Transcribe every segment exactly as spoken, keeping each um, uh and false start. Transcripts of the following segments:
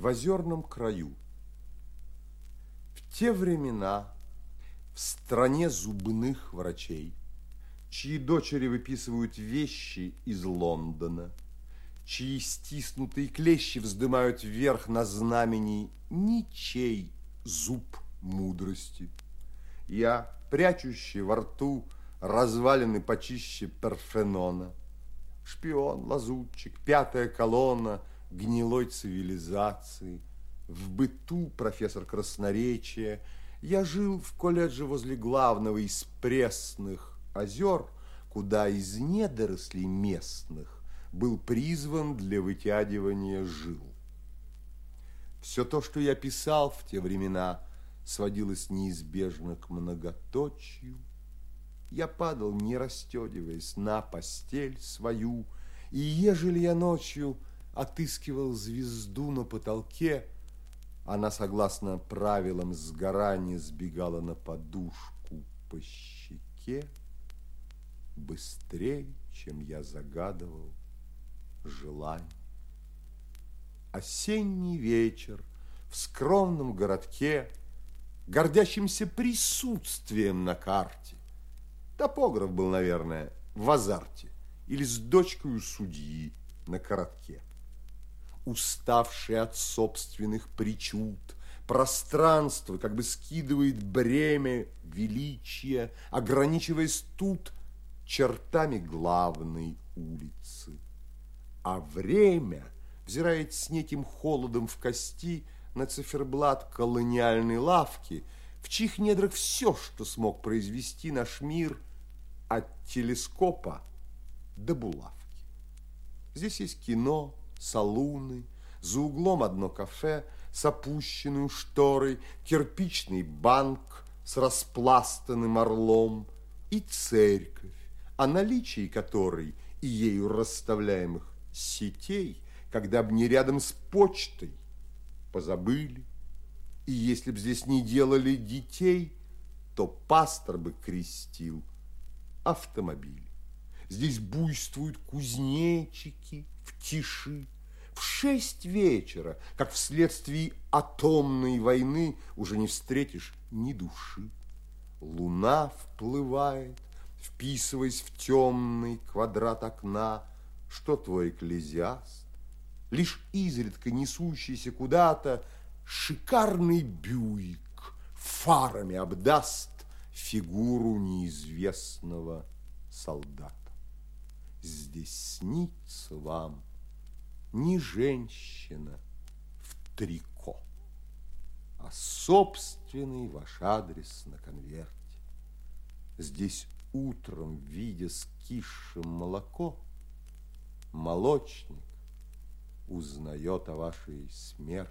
в озерном краю. В те времена в стране зубных врачей, чьи дочери выписывают вещи из Лондона, чьи стиснутые клещи вздымают вверх на знамени ничей зуб мудрости, я, прячущий во рту развалины почище Парфенона, шпион, лазутчик, пятая колонна гнилой цивилизации, в быту профессор красноречия, я жил в колледже возле главного из пресных озер, куда из недорослей местных был призван для вытягивания жил. Все то, что я писал в те времена, сводилось неизбежно к многоточию. Я падал, не расстегиваясь, на постель свою, и ежели я ночью отыскивал звезду на потолке, она, согласно правилам сгорания, сбегала на подушку по щеке быстрее, чем я загадывал желание. Осенний вечер в скромном городке, гордящимся присутствием на карте. Топограф был, наверное, в азарте или с дочкой у судьи на коротке. Уставший от собственных причуд, пространство как бы скидывает бремя величия, ограничиваясь тут чертами главной улицы. А время взирает с неким холодом в кости на циферблат колониальной лавки, в чьих недрах все, что смог произвести наш мир от телескопа до булавки. Здесь есть кино, салуны, за углом одно кафе с опущенной шторой, кирпичный банк с распластанным орлом и церковь, о наличии которой и ею расставляемых сетей, когда б не рядом с почтой, позабыли. И если б здесь не делали детей, то пастор бы крестил автомобиль. Здесь буйствуют кузнечики в тиши. В шесть вечера, как вследствие атомной войны, уже не встретишь ни души. Луна вплывает, вписываясь в темный квадрат окна. Что твой экклезиаст? Лишь изредка несущийся куда-то шикарный Бьюик фарами обдаст фигуру неизвестного солдата. Здесь снится вам не женщина в трико, а собственный ваш адрес на конверте. Здесь утром, видя скисшим молоко, молочник узнает о вашей смерти.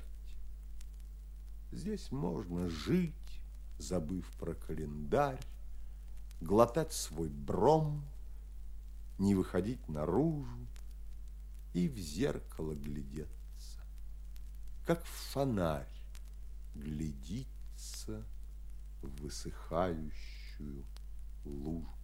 Здесь можно жить, забыв про календарь, глотать свой бром, не выходить наружу и в зеркало глядеться, как фонарь глядится в высыхающую лужу.